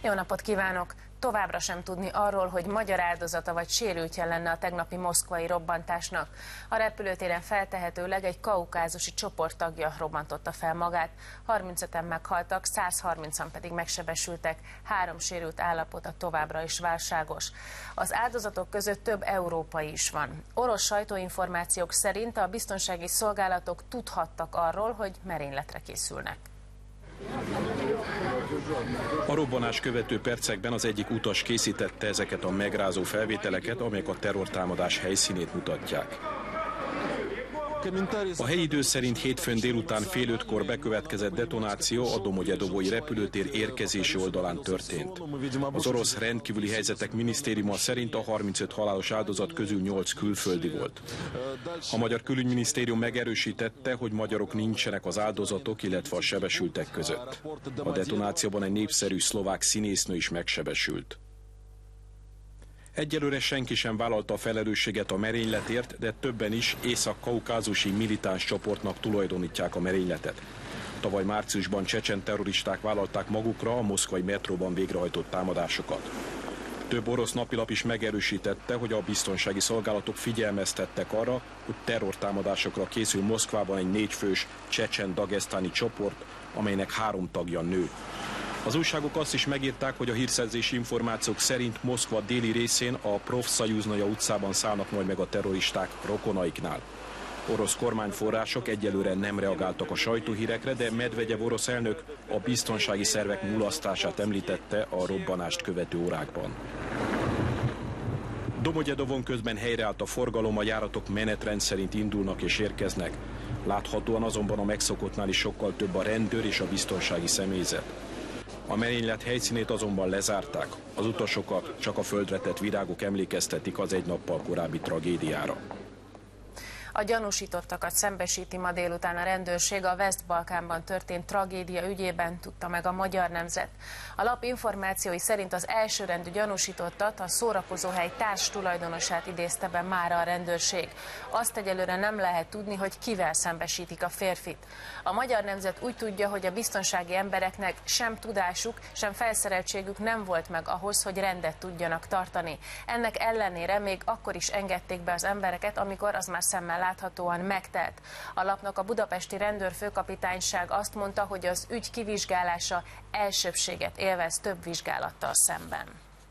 Jó napot kívánok! Továbbra sem tudni arról, hogy magyar áldozata vagy sérültje lenne a tegnapi moszkvai robbantásnak. A repülőtéren feltehetőleg egy kaukázusi csoport tagja robbantotta fel magát. 35-en meghaltak, 130-an pedig megsebesültek, 3 sérült állapota továbbra is válságos. Az áldozatok között több európai is van. Orosz sajtóinformációk szerint a biztonsági szolgálatok tudhattak arról, hogy merényletre készülnek. A robbanás követő percekben az egyik utas készítette ezeket a megrázó felvételeket, amelyek a terrortámadás helyszínét mutatják. A helyi idő szerint hétfőn délután fél 5-kor bekövetkezett detonáció a Domogyedovói repülőtér érkezési oldalán történt. Az orosz rendkívüli helyzetek minisztériuma szerint a 35 halálos áldozat közül 8 külföldi volt. A magyar külügyminisztérium megerősítette, hogy magyarok nincsenek az áldozatok, illetve a sebesültek között. A detonációban egy népszerű szlovák színésznő is megsebesült. Egyelőre senki sem vállalta a felelősséget a merényletért, de többen is észak-kaukázusi militáns csoportnak tulajdonítják a merényletet. Tavaly márciusban csecsen terroristák vállalták magukra a moszkvai metróban végrehajtott támadásokat. Több orosz napilap is megerősítette, hogy a biztonsági szolgálatok figyelmeztettek arra, hogy terrortámadásokra készül Moszkvában egy 4 fős csecsen-dagesztáni csoport, amelynek 3 tagja nő. Az újságok azt is megírták, hogy a hírszerzési információk szerint Moszkva déli részén a Profszajúznaja utcában szállnak majd meg a terroristák rokonaiknál. Orosz kormányforrások egyelőre nem reagáltak a sajtóhírekre, de Medvegyev orosz elnök a biztonsági szervek mulasztását említette a robbanást követő órákban. Domogyedovon közben helyreállt a forgalom, a járatok menetrend szerint indulnak és érkeznek. Láthatóan azonban a megszokottnál is sokkal több a rendőr és a biztonsági személyzet. A merénylet helyszínét azonban lezárták. Az utasokat csak a földre tett virágok emlékeztetik az egy nappal korábbi tragédiára. A gyanúsítottakat szembesíti ma délután a rendőrség a West-Balkánban történt tragédia ügyében, tudta meg a Magyar Nemzet. A lap információi szerint az elsőrendű gyanúsítottat, a szórakozóhely társtulajdonosát idézte be mára a rendőrség. Azt egyelőre nem lehet tudni, hogy kivel szembesítik a férfit. A Magyar Nemzet úgy tudja, hogy a biztonsági embereknek sem tudásuk, sem felszereltségük nem volt meg ahhoz, hogy rendet tudjanak tartani. Ennek ellenére még akkor is engedték be az embereket, amikor az már szemmel láthatóan megtelt. A lapnak a budapesti rendőrfőkapitányság azt mondta, hogy az ügy kivizsgálása elsőbbséget élvez több vizsgálattal szemben.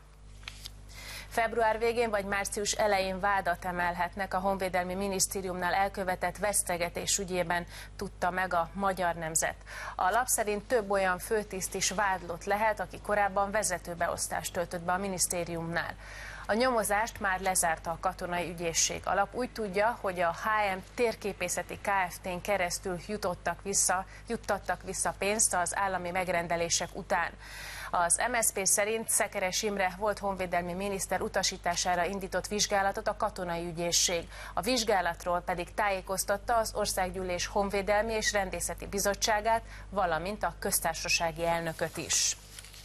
Február végén vagy március elején vádat emelhetnek a Honvédelmi Minisztériumnál elkövetett vesztegetés ügyében, tudta meg a Magyar Nemzet. A lap szerint több olyan főtiszt is vádlott lehet, aki korábban vezetőbeosztást töltött be a minisztériumnál. A nyomozást már lezárta a katonai ügyészség. A lap úgy tudja, hogy a HM Térképészeti Kft-n keresztül juttattak vissza pénzt az állami megrendelések után. Az MSZP szerint Szekeres Imre volt honvédelmi miniszter utasítására indított vizsgálatot a katonai ügyészség. A vizsgálatról pedig tájékoztatta az Országgyűlés Honvédelmi és Rendészeti Bizottságát, valamint a köztársasági elnököt is.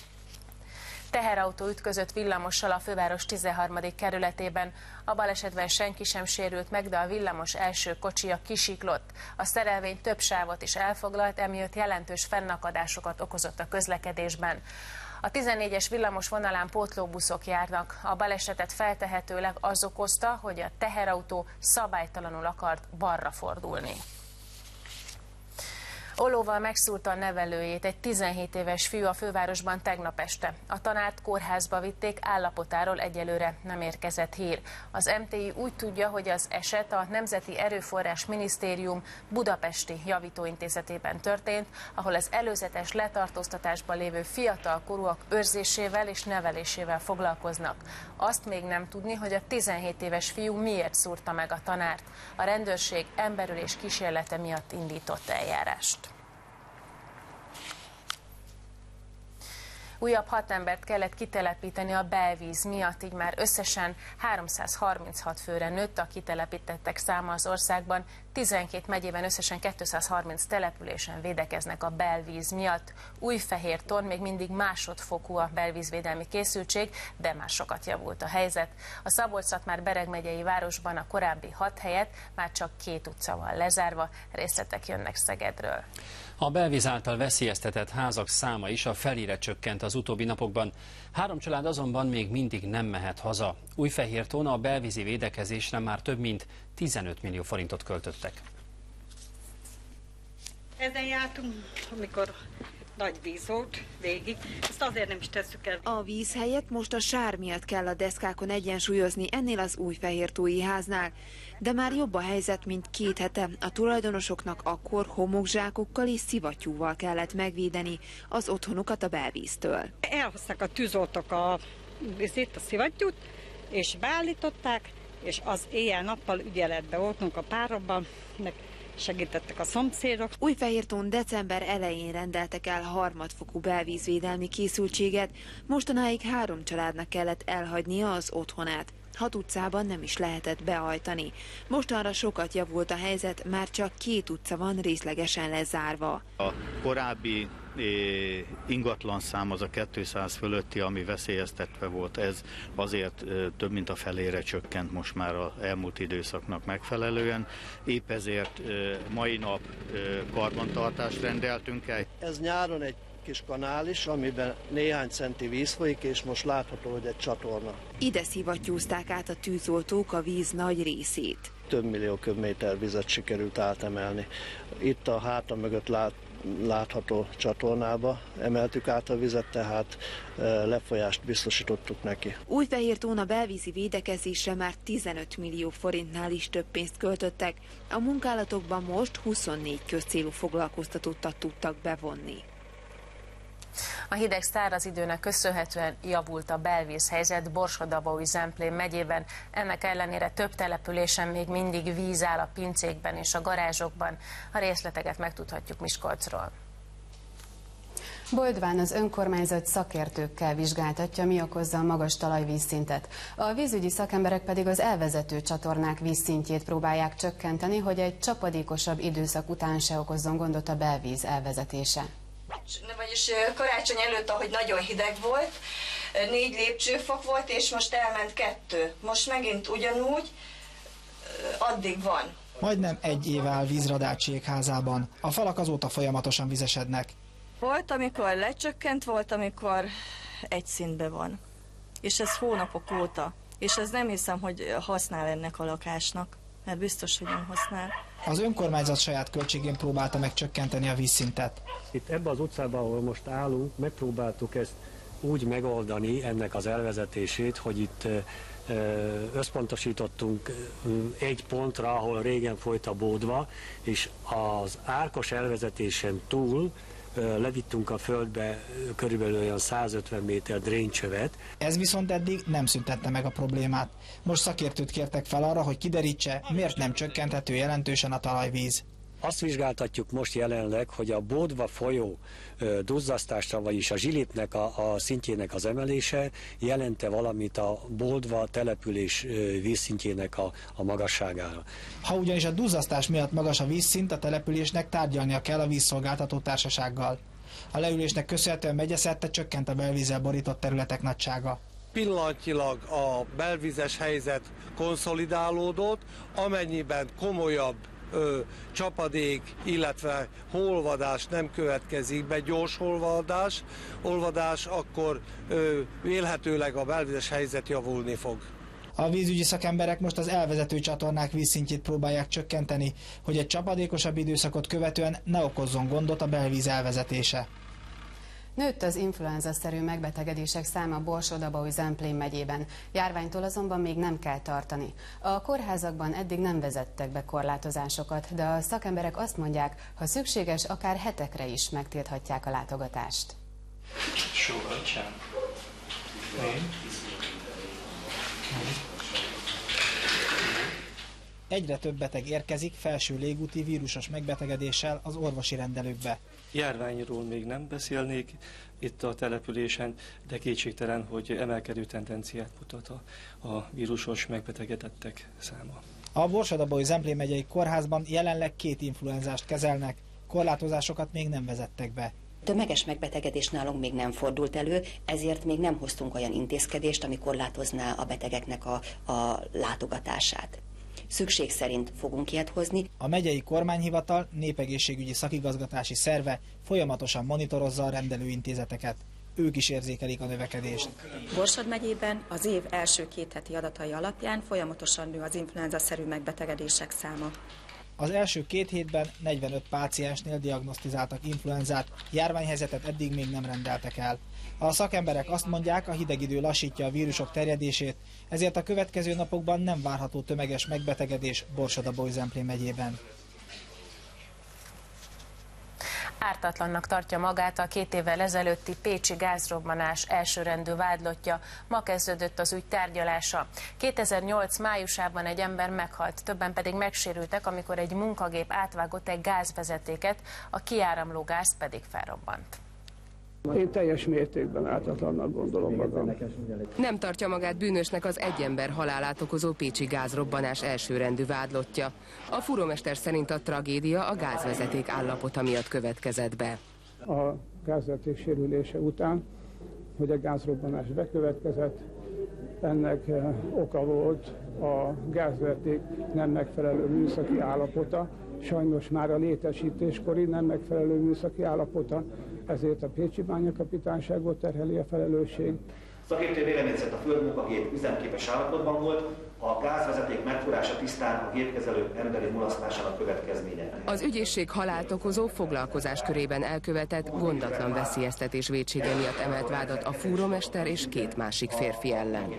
Teherautó ütközött villamossal a főváros 13. kerületében. A balesetben senki sem sérült meg, de a villamos első kocsija kisiklott. A szerelvény több sávot is elfoglalt, emiatt jelentős fennakadásokat okozott a közlekedésben. A 14-es villamos vonalán pótlóbuszok járnak. A balesetet feltehetőleg az okozta, hogy a teherautó szabálytalanul akart balra fordulni. Ollóval megszúrta a nevelőjét egy 17 éves fiú a fővárosban tegnap este. A tanárt kórházba vitték, állapotáról egyelőre nem érkezett hír. Az MTI úgy tudja, hogy az eset a Nemzeti Erőforrás Minisztérium budapesti javítóintézetében történt, ahol az előzetes letartóztatásban lévő fiatalkorúak őrzésével és nevelésével foglalkoznak. Azt még nem tudni, hogy a 17 éves fiú miért szúrta meg a tanárt. A rendőrség emberölés kísérlete miatt indított eljárást. Újabb 6 embert kellett kitelepíteni a belvíz miatt, így már összesen 336 főre nőtt a kitelepítettek száma az országban. 12 megyében összesen 230 településen védekeznek a belvíz miatt. Újfehérton még mindig másodfokú a belvízvédelmi készültség, de már sokat javult a helyzet. A Szabolcs-Szatmár-Bereg megyei városban a korábbi 6 helyet már csak 2 utca van lezárva. Részletek jönnek Szegedről. A belvíz által veszélyeztetett házak száma is a felére csökkent az utóbbi napokban. 3 család azonban még mindig nem mehet haza. Újfehértón a belvízi védekezésre már több mint 15 millió forintot költöttek. Ezen jártunk, amikor nagy víz volt végig, ezt azért nem is tesszük el. A víz helyett most a sár miatt kell a deszkákon egyensúlyozni ennél az újfehértói háznál. De már jobb a helyzet, mint 2 hete. A tulajdonosoknak akkor homokzsákokkal és szivattyúval kellett megvédeni az otthonukat a belvíztől. Elhozták a tűzoltók a szivattyút, és beállították, és az éjjel-nappal ügyeletbe voltunk a párokban, meg segítettek a szomszédok. Újfehértón december elején rendeltek el harmadfokú belvízvédelmi készültséget, mostanáig 3 családnak kellett elhagynia az otthonát. 6 utcában nem is lehetett behajtani. Mostanra sokat javult a helyzet, már csak 2 utca van részlegesen lezárva. A korábbi ingatlan szám az a 200 fölötti, ami veszélyeztetve volt, ez azért több mint a felére csökkent most már az elmúlt időszaknak megfelelően. Épp ezért mai nap karbantartást rendeltünk el. Ez nyáron egy kis kanál is, amiben néhány centi víz folyik, és most látható, hogy egy csatorna. Ide szivattyúzták át a tűzoltók a víz nagy részét. Több millió köbméter vizet sikerült átemelni. Itt a háta mögött látható csatornába emeltük át a vizet, tehát lefolyást biztosítottuk neki. Újfehértón a belvízi védekezésre már 15 millió forintnál is több pénzt költöttek. A munkálatokban most 24 közcélú foglalkoztatottat tudtak bevonni. A hideg száraz időnek köszönhetően javult a belvízhelyzet Borsod-Abaúj-Zemplén megyében. Ennek ellenére több településen még mindig víz áll a pincékben és a garázsokban. A részleteket megtudhatjuk Miskolcról. Boldván az önkormányzat szakértőkkel vizsgáltatja, mi okozza a magas talajvízszintet. A vízügyi szakemberek pedig az elvezető csatornák vízszintjét próbálják csökkenteni, hogy egy csapadékosabb időszak után se okozzon gondot a belvíz elvezetése. Vagyis karácsony előtt, ahogy nagyon hideg volt, 4 lépcsőfok volt, és most elment 2. Most megint ugyanúgy, addig van. Majdnem 1 éve áll víz Radács jégházában. A falak azóta folyamatosan vizesednek. Volt, amikor lecsökkent, volt, amikor egy szintben van. És ez hónapok óta. És ez nem hiszem, hogy használ ennek a lakásnak, mert biztos, hogy nem használ. Az önkormányzat saját költségén próbálta meg csökkenteni a vízszintet. Itt ebben az utcában, ahol most állunk, megpróbáltuk ezt úgy megoldani, ennek az elvezetését, hogy itt összpontosítottunk egy pontra, ahol régen folyt a Bódva, és az árkos elvezetésen túl levittünk a földbe körülbelül olyan 150 méter dréncsövet. Ez viszont eddig nem szüntette meg a problémát. Most szakértőt kértek fel arra, hogy kiderítse, miért nem csökkenthető jelentősen a talajvíz. Azt vizsgáltatjuk most jelenleg, hogy a Bódva folyó duzzasztása, vagyis a Zsilipnek a szintjének az emelése jelente valamit a Bódva település vízszintjének a magasságára. Ha ugyanis a duzzasztás miatt magas a vízszint, a településnek tárgyalnia kell a vízszolgáltató társasággal. A leülésnek köszönhetően megyeszerte csökkent a belvízzel borított területek nagysága. Pillanatnyilag a belvízes helyzet konszolidálódott, amennyiben komolyabb csapadék, illetve holvadás nem következik be, gyors olvadás, akkor vélhetőleg a belvízes helyzet javulni fog. A vízügyi szakemberek most az elvezető csatornák vízszintjét próbálják csökkenteni, hogy egy csapadékosabb időszakot követően ne okozzon gondot a belvíz elvezetése. Nőtt az influenza-szerű megbetegedések száma Borsod-Abaúj-Zemplén megyében. Járványtól azonban még nem kell tartani. A kórházakban eddig nem vezettek be korlátozásokat, de a szakemberek azt mondják, ha szükséges, akár hetekre is megtilthatják a látogatást. Egyre több beteg érkezik felső légúti vírusos megbetegedéssel az orvosi rendelőkbe. Járványról még nem beszélnék itt a településen, de kétségtelen, hogy emelkedő tendenciát mutat a vírusos megbetegedettek száma. A Borsod-Abaúj-Zemplén megyei kórházban jelenleg 2 influenzást kezelnek, korlátozásokat még nem vezettek be. Tömeges megbetegedés nálunk még nem fordult elő, ezért még nem hoztunk olyan intézkedést, ami korlátozná a betegeknek a látogatását. szükség szerint fogunk ilyet hozni. A megyei kormányhivatal népegészségügyi szakigazgatási szerve folyamatosan monitorozza a rendelőintézeteket. Ők is érzékelik a növekedést. Borsod megyében az év első 2 heti adatai alapján folyamatosan nő az influenza-szerű megbetegedések száma. Az első 2 hétben 45 páciensnél diagnosztizáltak influenzát, járványhelyzetet eddig még nem rendeltek el. A szakemberek azt mondják, a hideg idő lassítja a vírusok terjedését, ezért a következő napokban nem várható tömeges megbetegedés Borsod-Abaúj-Zemplén megyében. Ártatlannak tartja magát a 2 évvel ezelőtti pécsi gázrobbanás elsőrendű vádlottja. Ma kezdődött az ügy tárgyalása. 2008 májusában egy ember meghalt, többen pedig megsérültek, amikor egy munkagép átvágott egy gázvezetéket, a kiáramló gáz pedig felrobbant. Én teljes mértékben ártatlannak gondolom magam. Nem tartja magát bűnösnek az egy ember halálát okozó pécsi gázrobbanás elsőrendű vádlottja. A fúrómester szerint a tragédia a gázvezeték állapota miatt következett be. A gázvezeték sérülése után, hogy a gázrobbanás bekövetkezett, ennek oka volt a gázvezeték nem megfelelő műszaki állapota, sajnos már a létesítéskori nem megfelelő műszaki állapota, ezért a Pécsi Bányakapitányságot terheli a felelősség. Szakértő vélemény szerint a földmunkagép üzemképes állapotban volt, a gázvezeték megfúrása tisztán a gépkezelő emberi mulasztásának következménye. Az ügyészség halált okozó foglalkozás körében elkövetett gondatlan veszélyeztetés vétsége miatt emelt vádat a fúrómester és 2 másik férfi ellen.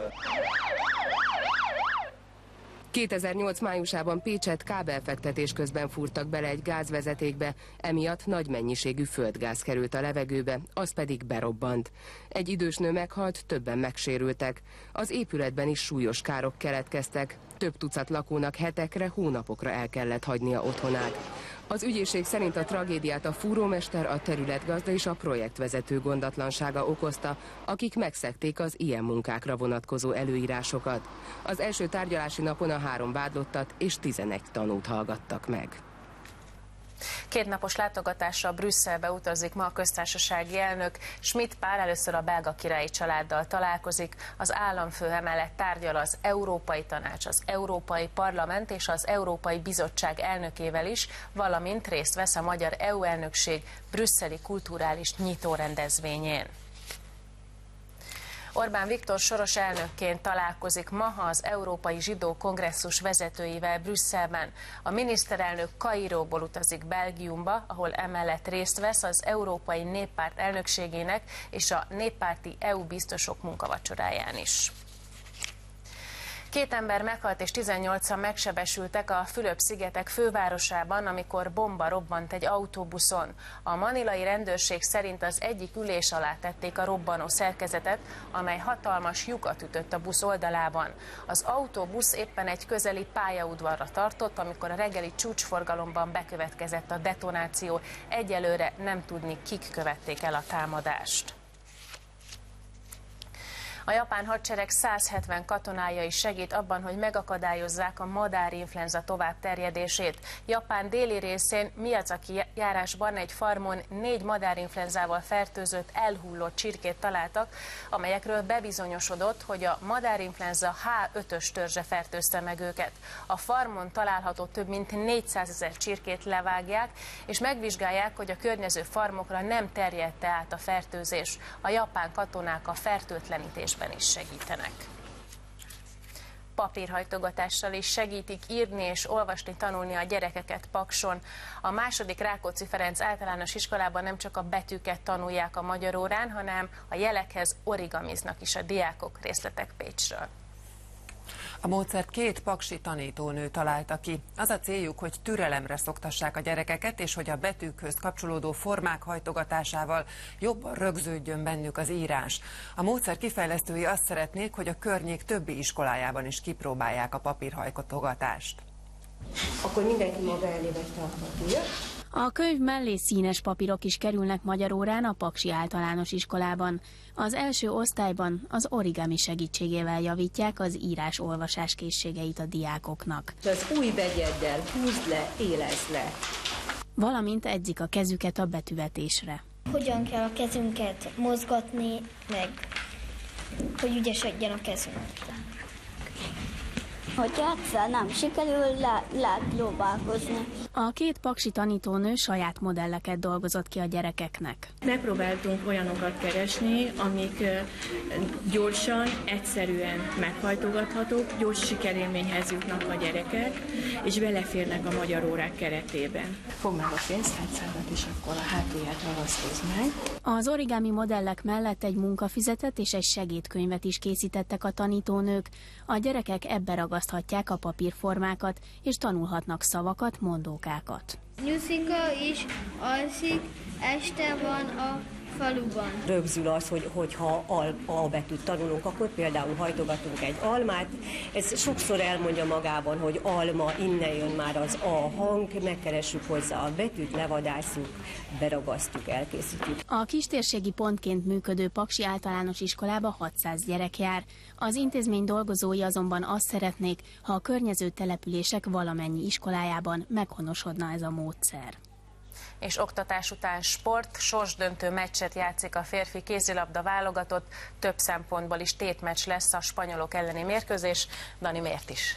2008 májusában Pécset kábelfektetés közben fúrtak bele egy gázvezetékbe, emiatt nagy mennyiségű földgáz került a levegőbe, az pedig berobbant. Egy idős nő meghalt, többen megsérültek. Az épületben is súlyos károk keletkeztek. Több tucat lakónak hetekre, hónapokra el kellett hagynia otthonát. Az ügyészség szerint a tragédiát a fúrómester, a területgazda és a projektvezető gondatlansága okozta, akik megszegték az ilyen munkákra vonatkozó előírásokat. Az első tárgyalási napon a 3 vádlottat és 11 tanút hallgattak meg. 2 napos látogatásra Brüsszelbe utazik ma a köztársasági elnök. Schmidt Pál először a belga királyi családdal találkozik. Az államfő emellett tárgyal az Európai Tanács, az Európai Parlament és az Európai Bizottság elnökével is, valamint részt vesz a magyar EU elnökség brüsszeli kulturális nyitórendezvényén. Orbán Viktor soros elnökként találkozik ma az Európai Zsidó Kongresszus vezetőivel Brüsszelben. A miniszterelnök Kairóból utazik Belgiumba, ahol emellett részt vesz az Európai Néppárt elnökségének és a néppárti EU biztosok munkavacsoráján is. 2 ember meghalt és 18-an megsebesültek a Fülöp-szigetek fővárosában, amikor bomba robbant egy autóbuszon. A manilai rendőrség szerint az egyik ülés alá tették a robbanó szerkezetet, amely hatalmas lyukat ütött a busz oldalában. Az autóbusz éppen egy közeli pályaudvarra tartott, amikor a reggeli csúcsforgalomban bekövetkezett a detonáció. Egyelőre nem tudni, kik követték el a támadást. A japán hadsereg 170 katonája is segít abban, hogy megakadályozzák a madárinfluenza továbbterjedését. Japán déli részén Miyazaki járásban egy farmon 4 madárinfluenzával fertőzött, elhullott csirkét találtak, amelyekről bebizonyosodott, hogy a madárinfluenza H5-ös törzse fertőzte meg őket. A farmon található több mint 400 000 csirkét levágják, és megvizsgálják, hogy a környező farmokra nem terjedte át a fertőzés. A japán katonák a fertőtlenítésben is segítenek. Papírhajtogatással is segítik írni és olvasni, tanulni a gyerekeket Pakson. A második Rákóczi Ferenc általános iskolában nem csak a betűket tanulják a magyar órán, hanem a jelekhez origamiznak is a diákok. Részletek Pécsről. A módszert 2 paksi tanítónő találta ki. Az a céljuk, hogy türelemre szoktassák a gyerekeket, és hogy a betűkhöz kapcsolódó formák hajtogatásával jobban rögződjön bennük az írás. A módszer kifejlesztői azt szeretnék, hogy a környék többi iskolájában is kipróbálják a papírhajtogatást. Akkor mindenki maga elé vette a papírt. A könyv mellé színes papírok is kerülnek magyar órán a Paksi Általános Iskolában. Az első osztályban az origami segítségével javítják az írás-olvasás készségeit a diákoknak. Az új begyeddel húzd le, élezd le. Valamint edzik a kezüket a betűvetésre. Hogyan kell a kezünket mozgatni, meg hogy ügyesedjen a kezünk. Hogyha egyszer nem sikerül, lehet próbálkozni. A két paksi tanítónő saját modelleket dolgozott ki a gyerekeknek. Megpróbáltunk olyanokat keresni, amik gyorsan, egyszerűen meghajtogathatók, gyors sikerélményhez jutnak a gyerekek, és beleférnek a magyar órák keretében. Fogd meg a pénztárcádat, és akkor a hátulját ragaszkozz meg. Az origami modellek mellett egy munkafüzetet és egy segédkönyvet is készítettek a tanítónők. A gyerekek ebbe ragaszthatják a papírformákat, és tanulhatnak szavakat, mondókákat. Nyuszika is alszik, este van a faluban. Rögzül az, hogy ha A betűt tanulunk, akkor például hajtogatunk egy almát. Ez sokszor elmondja magában, hogy alma, innen jön már az A hang, megkeressük hozzá a betűt, levadászunk, beragasztjuk, elkészítjük. A kistérségi pontként működő Paksi Általános Iskolába 600 gyerek jár. Az intézmény dolgozói azonban azt szeretnék, ha a környező települések valamennyi iskolájában meghonosodna ez a módszer. És oktatás után sport, sorsdöntő meccset játszik a férfi kézilabda válogatott, több szempontból is tétmeccs lesz a spanyolok elleni mérkőzés. Dani, miért is?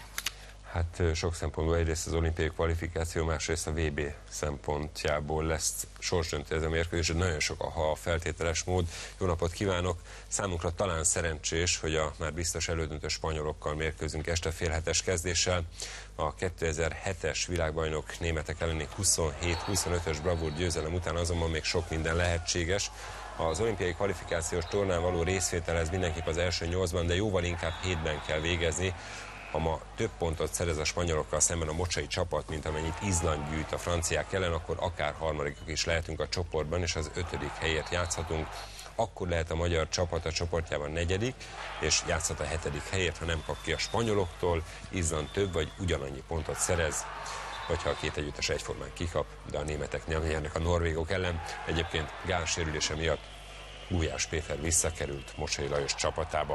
Hát sok szempontból, egyrészt az olimpiai kvalifikáció, másrészt a VB szempontjából lesz sorsdöntő ez a mérkőzés, nagyon sok a feltételes mód. Jó napot kívánok! Számunkra talán szerencsés, hogy a már biztos elődöntő spanyolokkal mérkőzünk este fél hetes kezdéssel. A 2007-es világbajnok németek elleni 27-25-ös bravúr győzelem után azonban még sok minden lehetséges. Az olimpiai kvalifikációs tornán való részvételhez mindenképp az első 8-ban, de jóval inkább 7-ben kell végezni. Ha ma több pontot szerez a spanyolokkal szemben a mocsai csapat, mint amennyit Izland gyűjt a franciák ellen, akkor akár harmadikak is lehetünk a csoportban, és az 5. helyért játszhatunk. Akkor lehet a magyar csapat a csoportjában 4. és játszhat a 7. helyért, ha nem kap ki a spanyoloktól, Izland több vagy ugyanannyi pontot szerez, vagy ha a két együttes egyformán kikap, de a németek nem nyernek a norvégok ellen. Egyébként Gál sérülése miatt Gulyás Péter visszakerült Mocsai Lajos csapatába.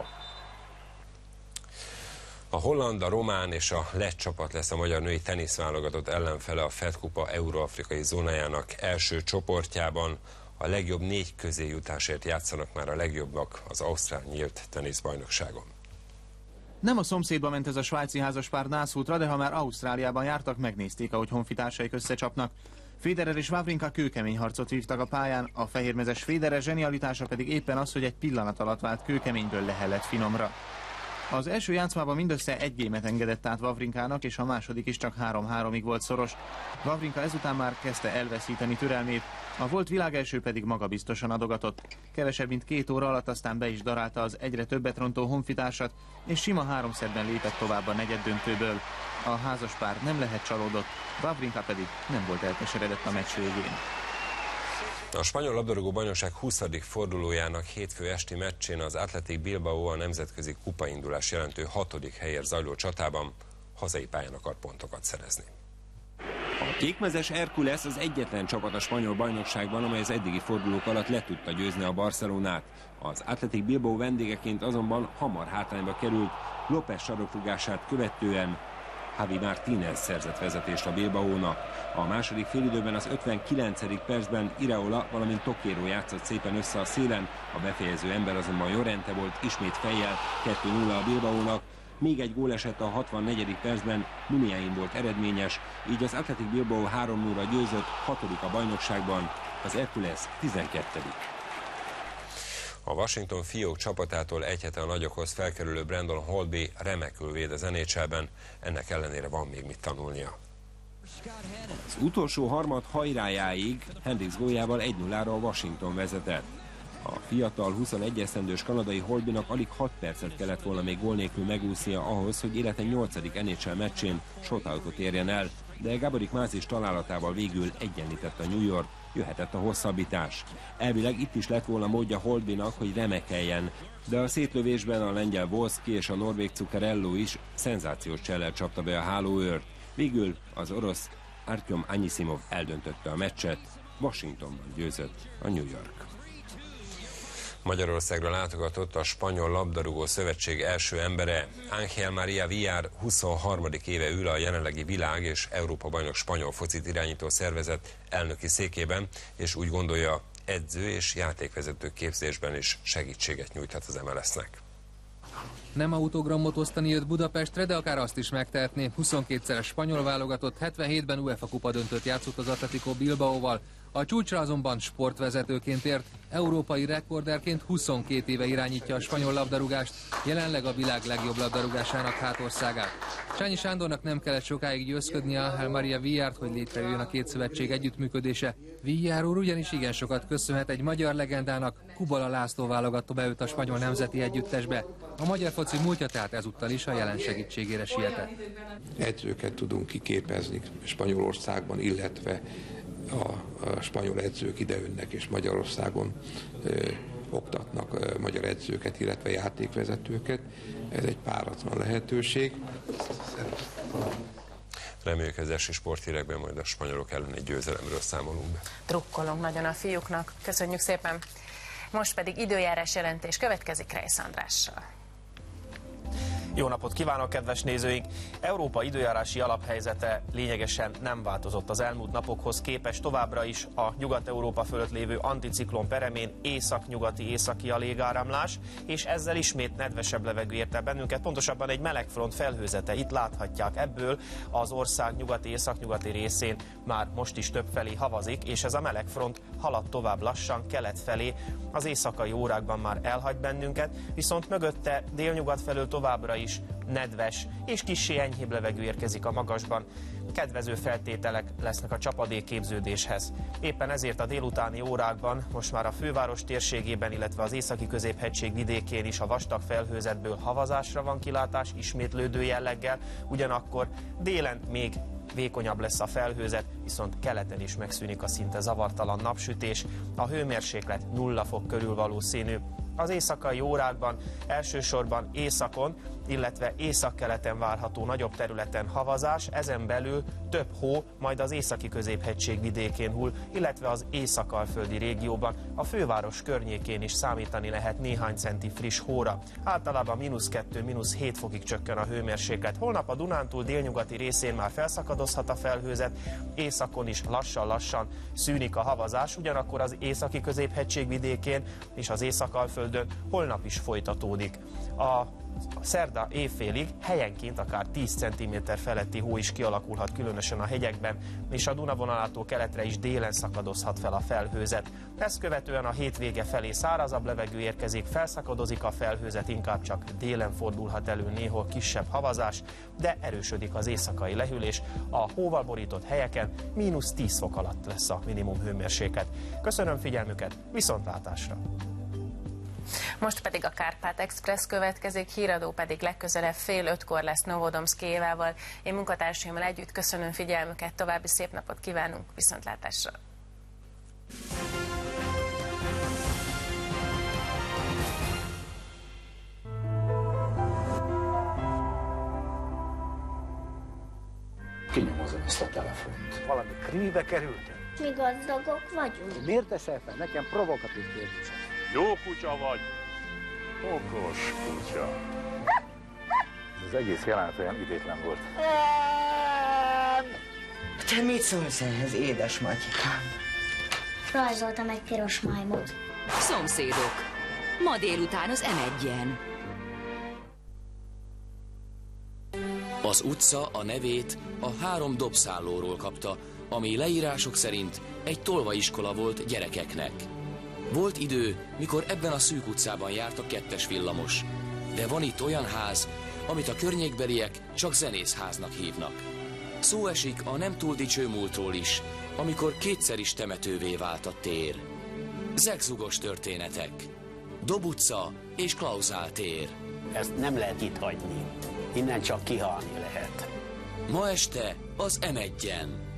A holland, a román és a lett csapat lesz a magyar női teniszválogatott ellenfele a Fed Kupa euró-afrikai zónájának első csoportjában. A legjobb 4 közéjutásért játszanak már a legjobbak az ausztrál nyílt teniszbajnokságon. Nem a szomszédba ment ez a svájci házaspár nászútra, de ha már Ausztráliában jártak, megnézték, ahogy honfitársaik összecsapnak. Federer és Wawrinka kőkemény harcot vívtak a pályán, a fehérmezes Federer zsenialitása pedig éppen az, hogy egy pillanat alatt vált kőkeményből lehellett finomra. Az első játszmában mindössze egy gémet engedett át Wawrinkának, és a második is csak 3-3-ig volt szoros. Wawrinka ezután már kezdte elveszíteni türelmét, a volt világelső pedig magabiztosan adogatott. Kevesebb mint 2 óra alatt aztán be is darálta az egyre többet rontó honfitársat, és sima 3 szettben lépett tovább a negyeddöntőből. A házaspár nem lehet csalódott, Wawrinka pedig nem volt elkeseredett a meccs végén. A spanyol labdarúgó bajnokság 20. fordulójának hétfő esti meccsén az Athletic Bilbao a nemzetközi kupaindulás jelentő 6. helyért zajló csatában hazai pályán akar pontokat szerezni. A kékmezes Hércules az egyetlen csapat a spanyol bajnokságban, amely az eddigi fordulók alatt le tudta győzni a Barcelonát. Az Athletic Bilbao vendégeként azonban hamar hátrányba került, López sarokrugását követően Javi Martínez szerzett vezetést a Bilbaónak. A második félidőben az 59. percben Iraola, valamint Toquero játszott szépen össze a szélen, a befejező ember azonban Llorente volt ismét fejjel, 2-0 a Bilbaónak. Még egy gól esett a 64. percben, Muniain volt eredményes, így az Athletic Bilbao 3-0-ra győzött, 6. a bajnokságban, az Hércules 12. A Washington Fiók csapatától egy hete a nagyokhoz felkerülő Brandon Holtby remekül véd az NHL-ben, ennek ellenére van még mit tanulnia. Az utolsó harmad hajrájáig Hendricks góljával 1-0-ra a Washington vezetett. A fiatal 21 esztendős kanadai Holtbynak alig 6 percet kellett volna még gól nélkül megúsznia ahhoz, hogy élete 8. NHL meccsén shotoutot érjen el, de Gaborik Mázis találatával végül egyenlített a New York, jöhetett a hosszabbítás. Elvileg itt is lett volna módja Holtbynak, hogy remekeljen, de a szétlövésben a lengyel Volszki és a norvég Zuccarello is szenzációs csellel csapta be a hálóőrt. Végül az orosz Artyom Anisimov eldöntötte a meccset, Washingtonban győzött a New York. Magyarországra látogatott a Spanyol Labdarúgó Szövetség első embere. Ángel María Villar 23. éve ül a jelenlegi világ és Európa-bajnok spanyol focit irányító szervezet elnöki székében, és úgy gondolja, edző és játékvezető képzésben is segítséget nyújthat az MLS-nek. Nem autogramot osztani jött Budapestre, de akár azt is megtehetné. 22-szeres spanyol válogatott, 77-ben UEFA kupa döntőt játszott az Atletico Bilbaóval. A csúcsra azonban sportvezetőként ért, európai rekorderként 22 éve irányítja a spanyol labdarúgást, jelenleg a világ legjobb labdarúgásának hátországát. Csányi Sándornak nem kellett sokáig győzködnie Ángel María Villart, hogy létrejöjjön a két szövetség együttműködése. Villar úr ugyanis igen sokat köszönhet egy magyar legendának, Kubala László válogatta be őt a spanyol nemzeti együttesbe. A magyar foci múltja tehát ezúttal is a jelen segítségére sietett. Edzőket tudunk kiképezni Spanyolországban, illetve a spanyol edzők idejönnek és Magyarországon oktatnak magyar edzőket, illetve játékvezetőket. Ez egy páratlan lehetőség. Reméljük, az első sporthírekben majd a spanyolok ellen egy győzelemről számolunk be. Drukkolunk nagyon a fiúknak. Köszönjük szépen. Most pedig időjárás jelentés következik Reisz Andrással. Jó napot kívánok, kedves nézőink! Európa időjárási alaphelyzete lényegesen nem változott az elmúlt napokhoz képest. Továbbra is a Nyugat-Európa fölött lévő anticiklon peremén északi a légáramlás, és ezzel ismét nedvesebb levegő érte bennünket, pontosabban egy melegfront felhőzete. Itt láthatják, ebből az ország nyugati, északnyugati részén már most is többfelé havazik, és ez a melegfront halad tovább lassan kelet felé. Az éjszakai órákban már elhagy bennünket, viszont mögötte délnyugat felől továbbra is nedves és kissé enyhébb levegő érkezik a magasban. Kedvező feltételek lesznek a csapadékképződéshez. Éppen ezért a délutáni órákban most már a főváros térségében, illetve az északi középhegység vidékén is a vastag felhőzetből havazásra van kilátás, ismétlődő jelleggel, ugyanakkor délen még vékonyabb lesz a felhőzet, viszont keleten is megszűnik a szinte zavartalan napsütés. A hőmérséklet 0 fok körül valószínű. Az éjszakai órákban elsősorban északon, illetve északkeleten várható nagyobb területen havazás, ezen belül több hó majd az északi középhegység vidékén hull, illetve az észak-alföldi régióban, a főváros környékén is számítani lehet néhány centi friss hóra. Általában -2, -7 fokig csökken a hőmérséklet. Holnap a Dunántúl délnyugati részén már felszakadozhat a felhőzet, északon is lassan-lassan szűnik a havazás, ugyanakkor az északi középhegység vidékén és az észak-alföldön holnap is folytatódik. A szerda évfélig helyenként akár 10 cm feletti hó is kialakulhat, különösen a hegyekben, és a Dunavonalától keletre is délen szakadozhat fel a felhőzet. Ezt követően a hétvége felé szárazabb levegő érkezik, felszakadozik a felhőzet, inkább csak délen fordulhat elő néhol kisebb havazás, de erősödik az éjszakai lehűlés. A hóval borított helyeken -10 fok alatt lesz a minimum hőmérséklet. Köszönöm figyelmüket, viszontlátásra! Most pedig a Kárpát Express következik, híradó pedig legközelebb 4:30-kor lesz Novodomszkijévával. Én munkatársaimmal együtt köszönöm figyelmüket, további szép napot kívánunk, viszontlátásra! Kinyomozom ezt a telefont. Valami krimibe kerültem? Mi gazdagok vagyunk. Miért teszel fel nekem provokatív kérdéseket? Jó kutya vagy. Okos kutya. Az egész jelenet olyan idétlen volt. Te mit szólsz ehhez, édes Matyikám? Rajzoltam egy piros majmot. Szomszédok. Ma délután az M1-en. Az utca a nevét a 3 dobszállóról kapta, ami leírások szerint egy tolvaiskola volt gyerekeknek. Volt idő, mikor ebben a szűk utcában járt a 2-es villamos. De van itt olyan ház, amit a környékbeliek csak zenészháznak hívnak. Szó esik a nem túl dicső múltról is, amikor kétszer is temetővé vált a tér. Zegzugos történetek. Dob utca és Klauzál tér. Ezt nem lehet itt hagyni. Innen csak kihalni lehet. Ma este az M1-en.